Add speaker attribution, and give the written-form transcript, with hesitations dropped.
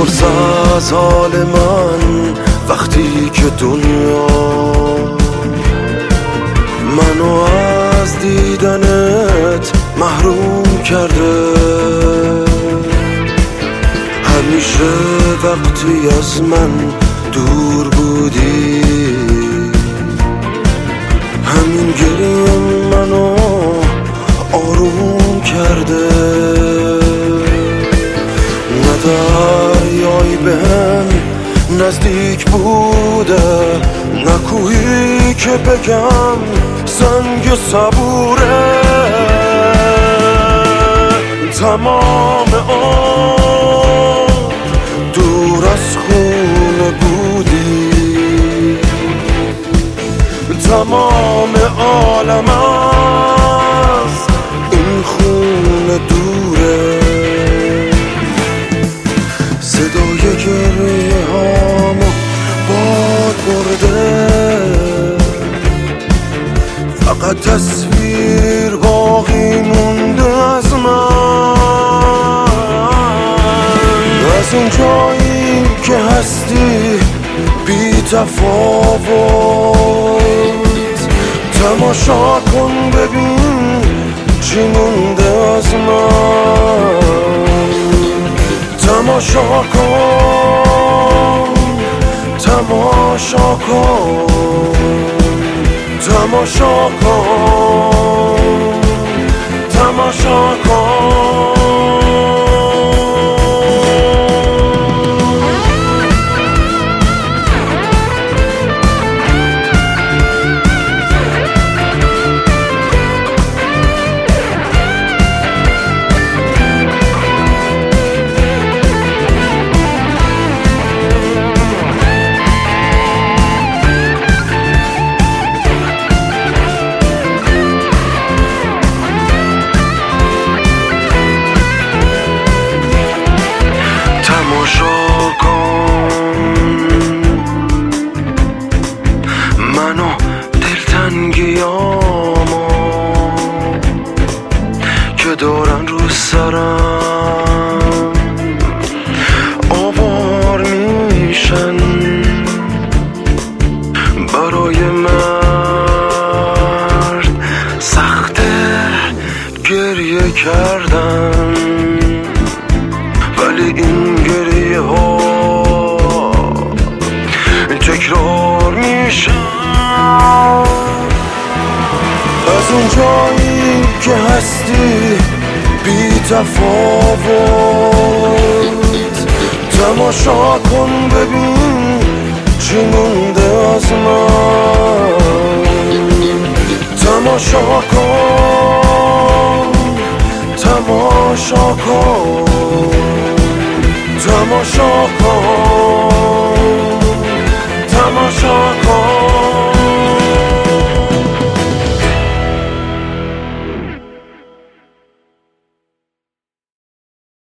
Speaker 1: بپرس از حال من وقتی که دنیا منو از دیدنت محروم کرده. همیشه وقتی از من دور بودی همین گریه منو آروم کرده. نه دریایی بهم نزدیک بوده، نه کوهی که بگم سنگ صبوره. تمام آن دور از خونه بودی، تمام عالم از این خونه دوره. صدای گریه هامو باد برده، فقط تصویر باقی مونده از من، از اون جایی که هستی بی تفاوت. تماشا کن ببین چی مونده از من، تماشا کن، تماشا کن، تماشا کن، تماشا کن. منو دلتنگیامو که دارن رو سرم آوار میشن. برای مرد سخته گریه کردن، ولی این گریه ها تکرار میشن. از اون جایی که هستی بی تفاوت. تماشا کن ببین چی مونده از من، تماشا کن، تماشا کن، تماشا کن.